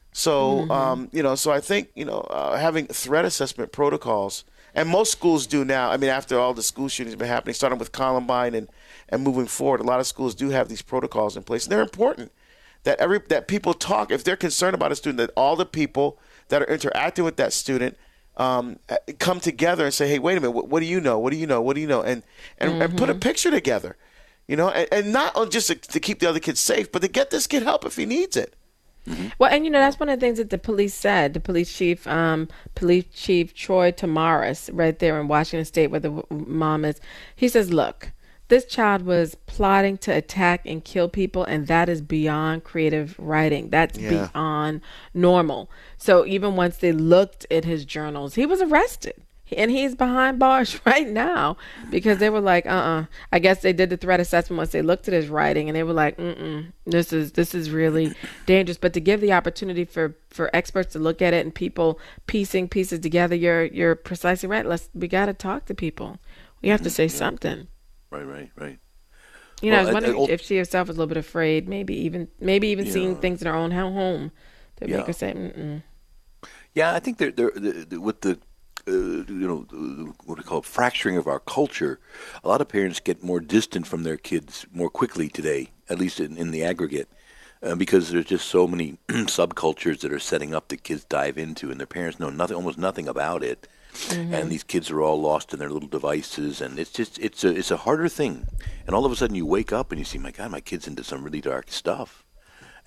So, mm-hmm. um, you know, so I think, you know, uh, having threat assessment protocols, and most schools do now. I mean, after all the school shootings have been happening, starting with Columbine and, and moving forward, a lot of schools do have these protocols in place. And they're important that every that people talk, if they're concerned about a student, that all the people that are interacting with that student um, come together and say, hey, wait a minute, what, what do you know? What do you know? What do you know? And and, mm-hmm. and put a picture together, you know, and, and not just to, to keep the other kids safe, but to get this kid help if he needs it. Mm-hmm. Well, and you know, that's one of the things that the police said. The police chief, um, police chief Troy Tamaris, right there in Washington State, where the mom is, he says, look, this child was plotting to attack and kill people, and that is beyond creative writing. That's yeah. beyond normal. So even once they looked at his journals, he was arrested. And he's behind bars right now because they were like, uh-uh. I guess they did the threat assessment once they looked at his writing, and they were like, mm-mm, this is this is really dangerous. But to give the opportunity for, for experts to look at it and people piecing pieces together, you're you're precisely right. Let's we got to talk to people. We have to say yeah. something. Right, right, right. You know, well, I was wondering I, I, if she herself was a little bit afraid, maybe even maybe even yeah. seeing things in her own home to yeah. make her say, mm-mm. Yeah, I think they're, they're, they're with the Uh, you know, what we call fracturing of our culture, a lot of parents get more distant from their kids more quickly today, at least in, in the aggregate, uh, because there's just so many subcultures that are setting up that kids dive into, and their parents know nothing, almost nothing about it. Mm-hmm. And these kids are all lost in their little devices, and it's just it's a it's a harder thing. And all of a sudden, you wake up and you see, my God, my kid's into some really dark stuff.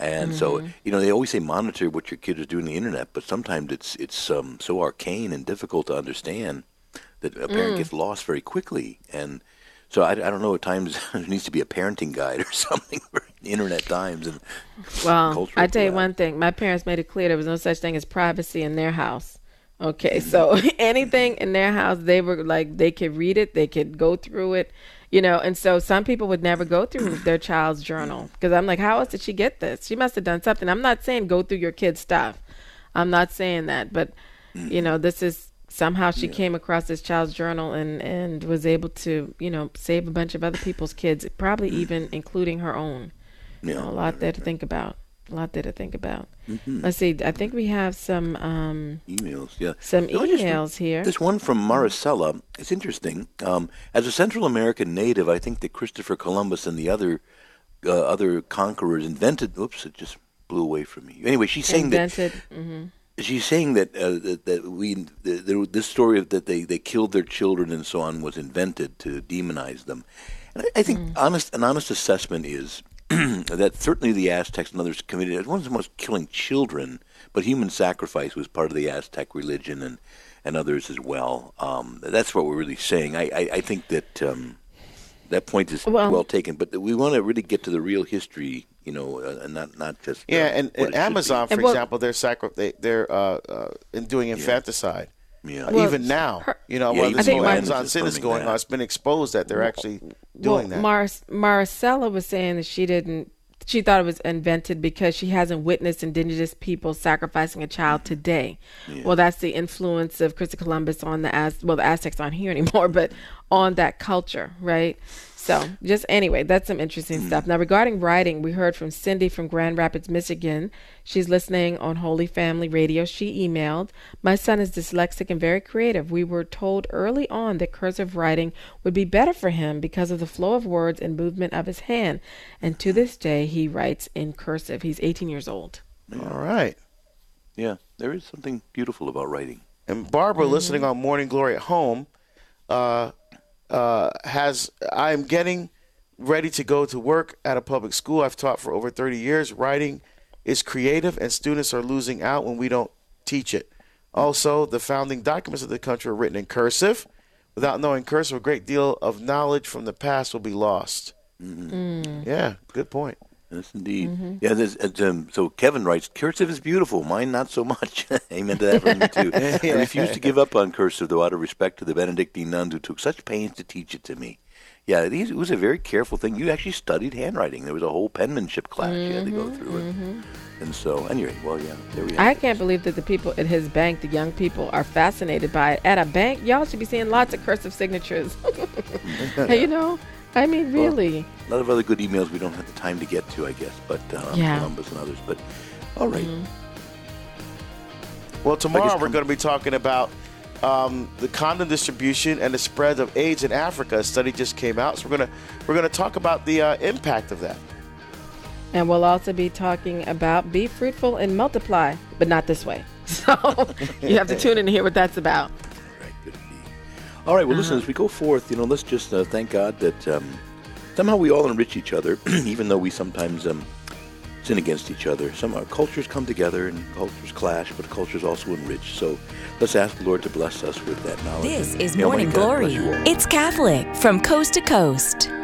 And Mm-hmm. so, you know, they always say monitor what your kid is doing on the internet, but sometimes it's it's um, so arcane and difficult to understand that a parent Mm. gets lost very quickly. And so I, I don't know, at times there needs to be a parenting guide or something for internet times. And Well, cultural I tell you collapse. one thing. My parents made it clear there was no such thing as privacy in their house. Okay, so anything in their house, they were like, they could read it, they could go through it, you know. And so some people would never go through their child's journal because I'm like, how else did she get this? She must have done something. I'm not saying go through your kid's stuff. I'm not saying that, but you know, this is somehow she came across this child's journal and and was able to, you know, save a bunch of other people's kids, probably even including her own. You know, a lot there to think about. A lot there to think about. Mm-hmm. Let's see. I think we have some um, emails, yeah. some No, just- emails here. This one from Maricela. It's interesting. Um, as a Central American native, I think that Christopher Columbus and the other uh, other conquerors invented. Oops! It just blew away from me. Anyway, she's saying Invented. that hmm she's saying that uh, that, that we the, the, this story of that they, they killed their children and so on was invented to demonize them. And I, I think Mm. honest an honest assessment is that certainly the Aztecs and others committed it wasn't so much killing children, but human sacrifice was part of the Aztec religion and, and others as well. Um, that's what we're really saying. I, I, I think that um, that point is well, Well- taken, but we want to really get to the real history, you know, uh, and not not just Yeah, uh, and, what and it should Amazon, for And well- example, they're sacri- they, they're uh, uh, in doing infanticide. be. Yeah. Uh, Well, even now, her- you know, Yeah, while even this think whole Mar- Amazon sin is confirming going that. on, it's been exposed that they're actually doing well, that. Mar- Maricela was saying that she didn't. She thought it was invented because she hasn't witnessed indigenous people sacrificing a child today. Well, that's the influence of Christopher Columbus on the Az. Well, the Aztecs aren't here anymore, but on that culture, right? So, just anyway, that's some interesting stuff. Now, regarding writing, we heard from Cindy from Grand Rapids, Michigan. She's listening on Holy Family Radio. She emailed, "My son is dyslexic and very creative. We were told early on that cursive writing would be better for him because of the flow of words and movement of his hand. And to this day, he writes in cursive. He's eighteen years old." All right. Yeah, there is something beautiful about writing. And Barbara, listening on Morning Glory at home, uh, uh, has I'm getting ready to go to work at a public school. I've taught for over thirty years. Writing is creative, and students are losing out when we don't teach it. Also, the founding documents of the country are written in cursive. Without knowing cursive, a great deal of knowledge from the past will be lost. Mm-hmm. Yeah, good point. Yes, indeed. Yeah, there's, uh, um, so Kevin writes, cursive is beautiful. Mine not so much. Amen to that from me, too. I refuse to give up on cursive, though, out of respect to the Benedictine nuns who took such pains to teach it to me. Yeah, these, it was a very careful thing. You actually studied handwriting. There was a whole penmanship class you had to go through. And, and so, anyway, well, yeah, there we have I it. can't believe that the people at his bank, the young people, are fascinated by it. At a bank, y'all should be seeing lots of cursive signatures. You know? I mean, really. A lot of other good emails we don't have the time to get to, I guess, but uh, Yeah. Columbus and others. But, all right. Well, tomorrow guess we're com- going to be talking about um, the condom distribution and the spread of AIDS in Africa. A study just came out, so we're going to we're going to talk about the uh, impact of that. And we'll also be talking about be fruitful and multiply, but not this way. So you have to tune in to hear what that's about. Right, good indeed. All right, well, listen, as we go forth, you know, let's just uh, thank God that um, somehow we all enrich each other, even though we sometimes um, sin against each other. Some our cultures come together and cultures clash, but cultures also enrich. So let's ask the Lord to bless us with that knowledge. This And is may Morning Almighty God Glory. bless you all. It's Catholic from coast to coast.